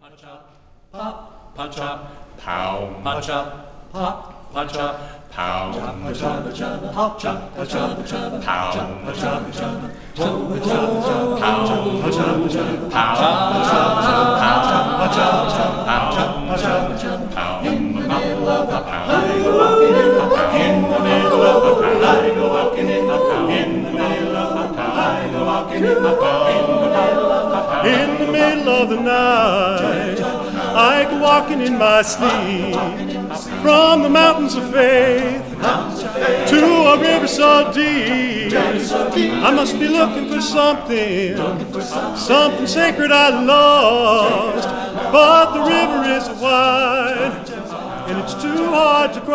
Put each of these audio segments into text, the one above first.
Punch up, pop, punch up, pow, punch up, pop, punch up, pow, punch up, pop, punch up, pow, punch up, pow, in the middle of the pow, I go walking in the pow, in the middle of the pow, I go walking in the pow, in the middle of the pow, I go walking in the pow, in the middle of the pow, in the middle of the night, I go walking in my sleep from the mountains of faith to a river so deep. I must be looking for something sacred I lost, but the river is wide and it's too hard to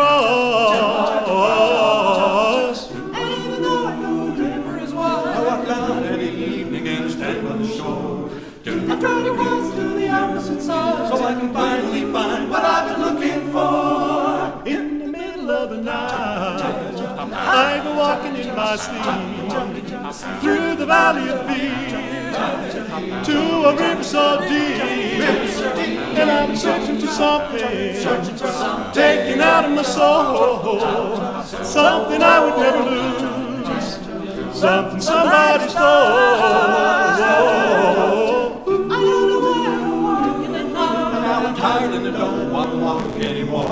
cross. and even though I know the river is wide, I walk down every evening and stand on the shore. I try to cross to the opposite side so I can finally find what I've been looking for. In the middle of the night, I go walking in my sleep through the valley of fear to a river so deep, and I'm searching for something taken out of my soul, something I would never lose, something somebody stole. I'm tired and I don't want to walk anymore.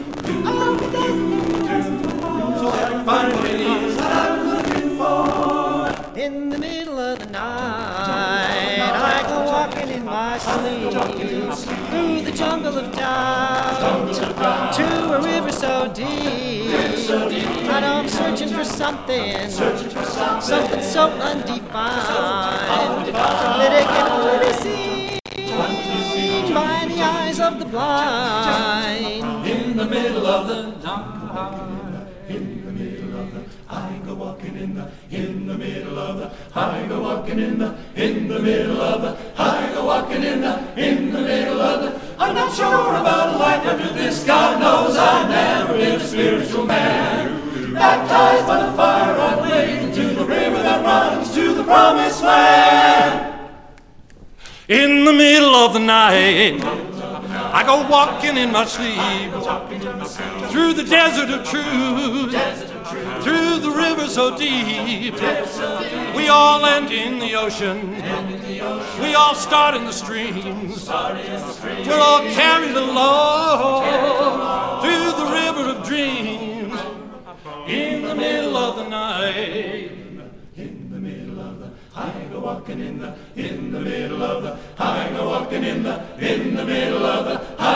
So I can find what it is that I'm looking for. In the middle of the night, I go walking in my sleep through the jungle of doubt to a river so deep. And I'm searching for something so undefined that it can only be seen by the eyes of the blind. In the middle of the night, In the middle of the, I go walking in the middle of the, I go walking in the middle of the, I go walking in the middle of the. I'm not sure about a life after this. God knows I've never been a spiritual man. Baptized by the fire, I'm wading to the river that runs to the promised land. In the middle of the night, I go walking in my sleep through the desert of truth, through the river so deep. We all end in the ocean, we all start in the streams. We're all carried along through the river of dreams. In the middle of the night, in the middle of the, I go walking in the middle of the, I go walking in the middle of the,